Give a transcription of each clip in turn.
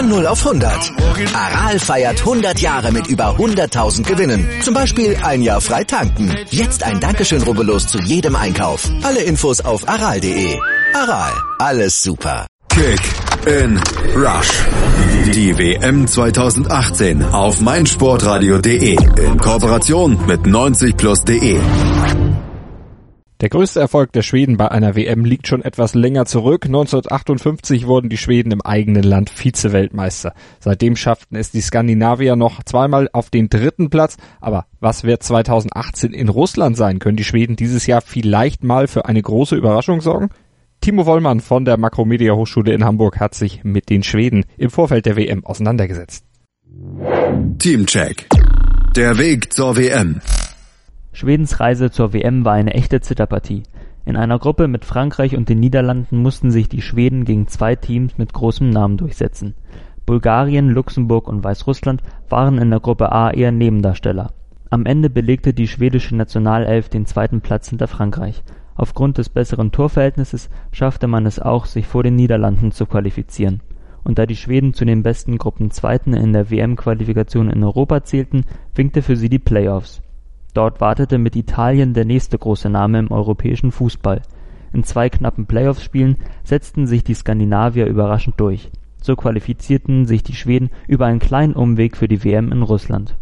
Von 0 auf 100. Aral feiert 100 Jahre mit über 100.000 Gewinnen. Zum Beispiel ein Jahr frei tanken. Jetzt ein Dankeschön, rubbellos zu jedem Einkauf. Alle Infos auf aral.de. Aral, alles super. Kick in Rush. Die WM 2018 auf meinsportradio.de in Kooperation mit 90plus.de. Der größte Erfolg der Schweden bei einer WM liegt schon etwas länger zurück. 1958 wurden die Schweden im eigenen Land Vize-Weltmeister. Seitdem schafften es die Skandinavier noch zweimal auf den 3. Platz. Aber was wird 2018 in Russland sein? Können die Schweden dieses Jahr vielleicht mal für eine große Überraschung sorgen? Timo Wollmann von der Makromedia Hochschule in Hamburg hat sich mit den Schweden im Vorfeld der WM auseinandergesetzt. Teamcheck. Der Weg zur WM. Schwedens Reise zur WM war eine echte Zitterpartie. In einer Gruppe mit Frankreich und den Niederlanden mussten sich die Schweden gegen 2 Teams mit großem Namen durchsetzen. Bulgarien, Luxemburg und Weißrussland waren in der Gruppe A eher Nebendarsteller. Am Ende belegte die schwedische Nationalelf den 2. Platz hinter Frankreich. Aufgrund des besseren Torverhältnisses schaffte man es auch, sich vor den Niederlanden zu qualifizieren. Und da die Schweden zu den besten Gruppenzweiten in der WM-Qualifikation in Europa zählten, winkte für sie die Playoffs. Dort wartete mit Italien der nächste große Name im europäischen Fußball. In 2 knappen Playoff-Spielen setzten sich die Skandinavier überraschend durch. So qualifizierten sich die Schweden über einen kleinen Umweg für die WM in Russland.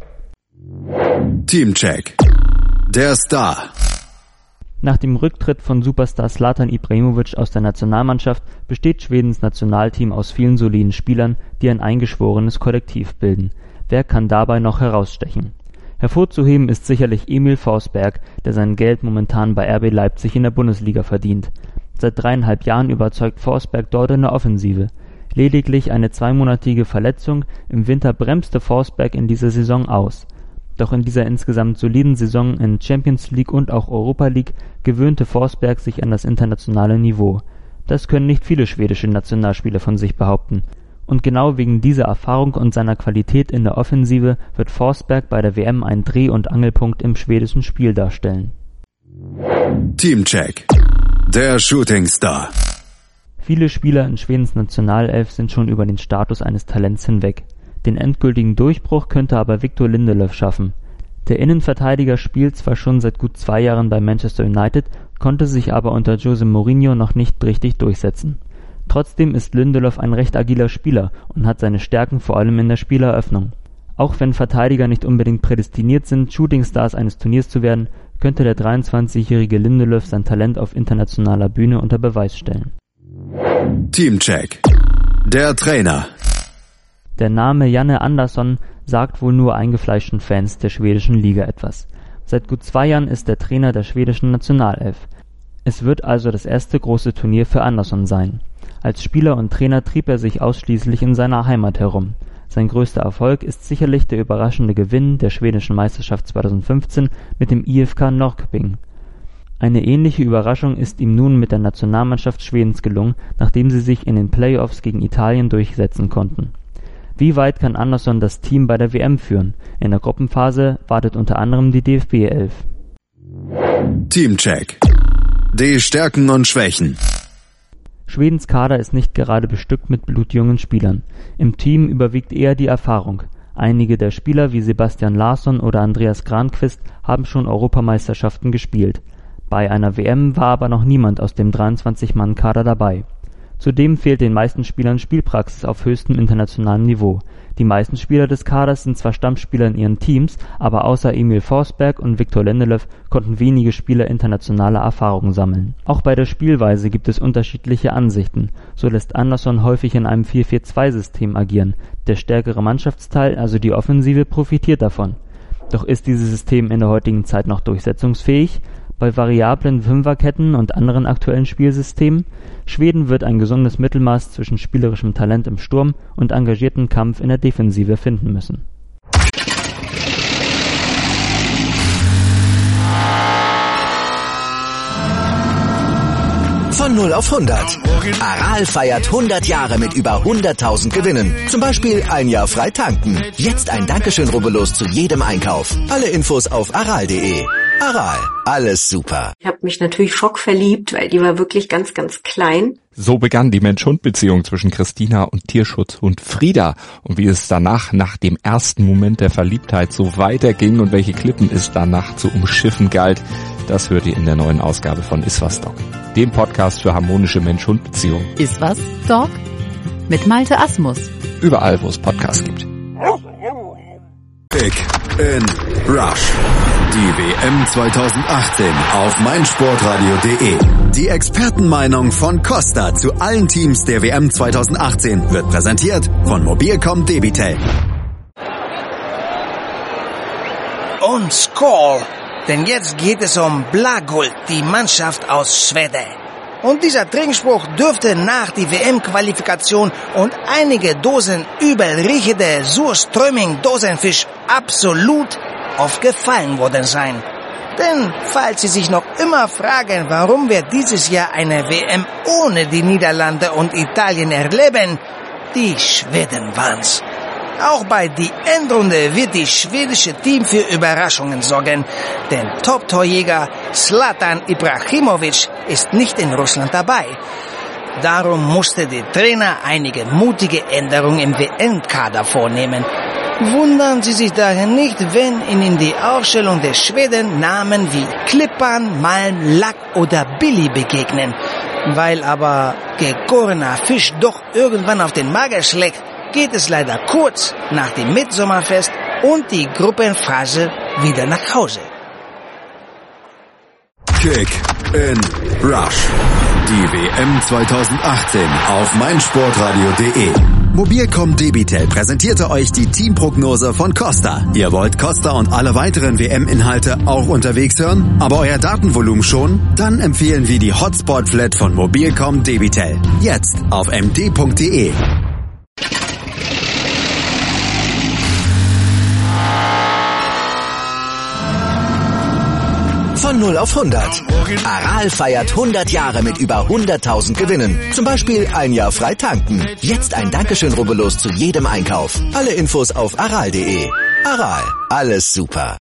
Teamcheck. Der Star. Nach dem Rücktritt von Superstar Zlatan Ibrahimović aus der Nationalmannschaft besteht Schwedens Nationalteam aus vielen soliden Spielern, die ein eingeschworenes Kollektiv bilden. Wer kann dabei noch herausstechen? Hervorzuheben ist sicherlich Emil Forsberg, der sein Geld momentan bei RB Leipzig in der Bundesliga verdient. Seit 3,5 Jahren überzeugt Forsberg dort in der Offensive. Lediglich eine 2-monatige Verletzung im Winter bremste Forsberg in dieser Saison aus. Doch in dieser insgesamt soliden Saison in Champions League und auch Europa League gewöhnte Forsberg sich an das internationale Niveau. Das können nicht viele schwedische Nationalspieler von sich behaupten. Und genau wegen dieser Erfahrung und seiner Qualität in der Offensive wird Forsberg bei der WM einen Dreh- und Angelpunkt im schwedischen Spiel darstellen. Teamcheck. Der Shootingstar. Viele Spieler in Schwedens Nationalelf sind schon über den Status eines Talents hinweg. Den endgültigen Durchbruch könnte aber Victor Lindelöf schaffen. Der Innenverteidiger spielt zwar schon seit gut 2 Jahren bei Manchester United, konnte sich aber unter Jose Mourinho noch nicht richtig durchsetzen. Trotzdem ist Lindelöf ein recht agiler Spieler und hat seine Stärken vor allem in der Spieleröffnung. Auch wenn Verteidiger nicht unbedingt prädestiniert sind, Shootingstars eines Turniers zu werden, könnte der 23-jährige Lindelöf sein Talent auf internationaler Bühne unter Beweis stellen. Teamcheck. Der Trainer. Der Name Janne Andersson sagt wohl nur eingefleischten Fans der schwedischen Liga etwas. Seit gut 2 Jahren ist er Trainer der schwedischen Nationalelf. Es wird also das erste große Turnier für Andersson sein. Als Spieler und Trainer trieb er sich ausschließlich in seiner Heimat herum. Sein größter Erfolg ist sicherlich der überraschende Gewinn der schwedischen Meisterschaft 2015 mit dem IFK Norrköping. Eine ähnliche Überraschung ist ihm nun mit der Nationalmannschaft Schwedens gelungen, nachdem sie sich in den Playoffs gegen Italien durchsetzen konnten. Wie weit kann Andersson das Team bei der WM führen? In der Gruppenphase wartet unter anderem die DFB-11. Teamcheck. Die Stärken und Schwächen. Schwedens Kader ist nicht gerade bestückt mit blutjungen Spielern. Im Team überwiegt eher die Erfahrung. Einige der Spieler wie Sebastian Larsson oder Andreas Granqvist haben schon Europameisterschaften gespielt. Bei einer WM war aber noch niemand aus dem 23-Mann-Kader dabei. Zudem fehlt den meisten Spielern Spielpraxis auf höchstem internationalem Niveau. Die meisten Spieler des Kaders sind zwar Stammspieler in ihren Teams, aber außer Emil Forsberg und Victor Lindelöf konnten wenige Spieler internationale Erfahrungen sammeln. Auch bei der Spielweise gibt es unterschiedliche Ansichten. So lässt Andersson häufig in einem 4-4-2-System agieren. Der stärkere Mannschaftsteil, also die Offensive, profitiert davon. Doch ist dieses System in der heutigen Zeit noch durchsetzungsfähig? Bei variablen Fünferketten und anderen aktuellen Spielsystemen? Schweden wird ein gesundes Mittelmaß zwischen spielerischem Talent im Sturm und engagiertem Kampf in der Defensive finden müssen. Von 0 auf 100. Aral feiert 100 Jahre mit über 100.000 Gewinnen. Zum Beispiel ein Jahr frei tanken. Jetzt ein Dankeschön, rubbellos zu jedem Einkauf. Alle Infos auf aral.de. Aral, alles super. Ich habe mich natürlich schockverliebt, weil die war wirklich ganz, ganz klein. So begann die Mensch-Hund-Beziehung zwischen Christina und Tierschutzhund Frieda. Und wie es danach, nach dem ersten Moment der Verliebtheit, so weiterging und welche Klippen es danach zu umschiffen galt, das hört ihr in der neuen Ausgabe von Iswas Dog, dem Podcast für harmonische Mensch-Hund-Beziehungen. Iswas Dog? Mit Malte Asmus. Überall, wo es Podcasts gibt. Kick in Rush. Die WM 2018 auf meinsportradio.de. Die Expertenmeinung von Costa zu allen Teams der WM 2018 wird präsentiert von Mobilcom Debitel. Und Skål, denn jetzt geht es um Blagold, die Mannschaft aus Schweden. Und dieser Trinkspruch dürfte nach die WM-Qualifikation und einige Dosen übel riechende Surströmming-Dosenfisch absolut aufgefallen worden sein. Denn falls Sie sich noch immer fragen, warum wir dieses Jahr eine WM ohne die Niederlande und Italien erleben, die Schweden waren's. Auch bei die Endrunde wird die schwedische Team für Überraschungen sorgen, denn Top-Torjäger Zlatan Ibrahimovic ist nicht in Russland dabei. Darum musste der Trainer einige mutige Änderungen im WM-Kader vornehmen. Wundern Sie sich daher nicht, wenn Ihnen in die Aufstellung der Schweden Namen wie Klippan, Malm, Lack oder Billy begegnen. Weil aber gegorener Fisch doch irgendwann auf den Magen schlägt, geht es leider kurz nach dem Mitsommerfest und die Gruppenphase wieder nach Hause. Kick in Rush. Die WM 2018 auf meinsportradio.de. Mobilcom Debitel präsentierte euch die Teamprognose von Costa. Ihr wollt Costa und alle weiteren WM-Inhalte auch unterwegs hören, aber euer Datenvolumen schon? Dann empfehlen wir die Hotspot-Flat von Mobilcom Debitel. Jetzt auf md.de. Von 0 auf 100. Aral feiert 100 Jahre mit über 100.000 Gewinnen. Zum Beispiel ein Jahr frei tanken. Jetzt ein Dankeschön, rubbellos zu jedem Einkauf. Alle Infos auf aral.de. Aral, alles super.